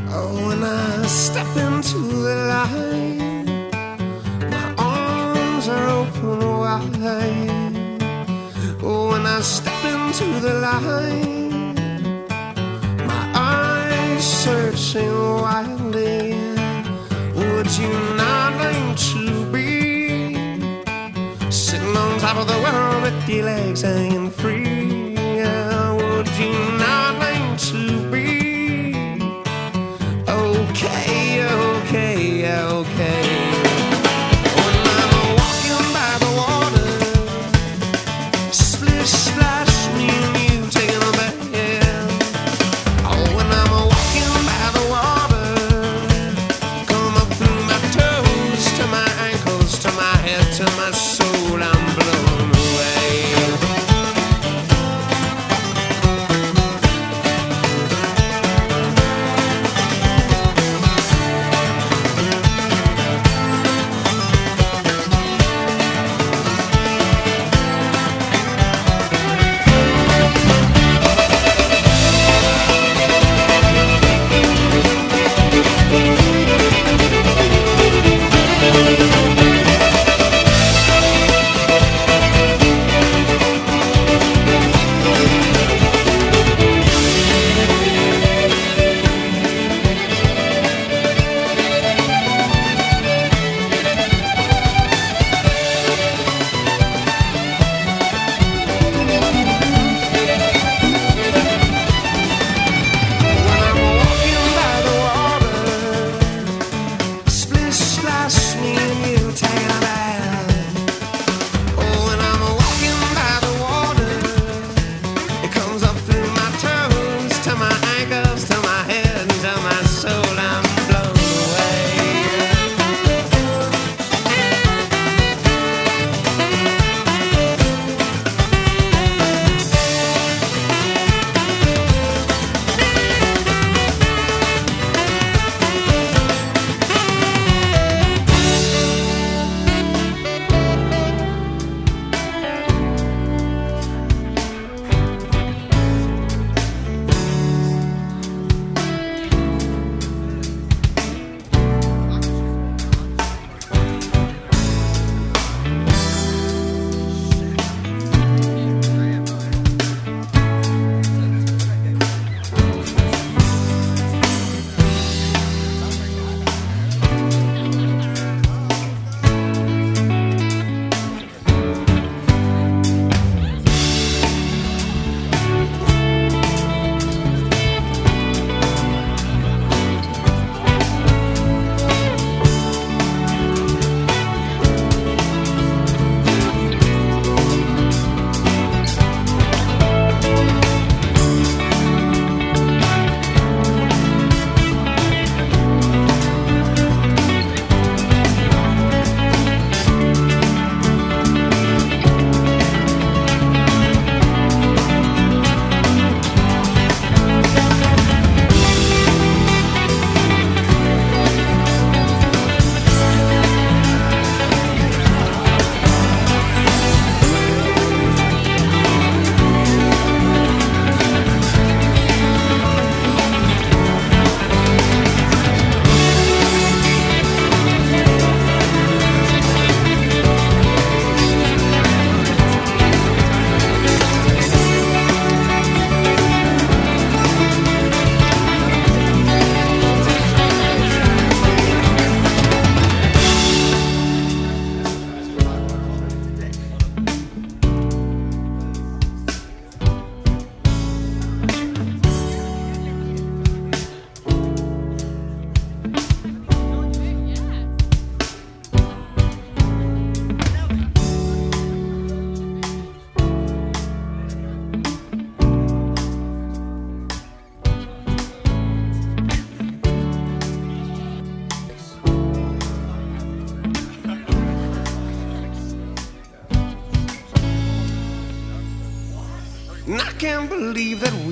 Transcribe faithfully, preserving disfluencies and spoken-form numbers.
Oh, when I step into the light, my arms are open wide. Oh, when I step into the light, my eyes searching wildly. Would you not like to be sitting on top of the world with your legs hanging free? Yeah, would you not like to be okay, okay, okay? When I'm walking by the water, splish splash, me and you taking a bath. Oh, when I'm walking by the water, come up through my toes to my ankles, to my head, to my soul, I'm blown away. And I can't believe that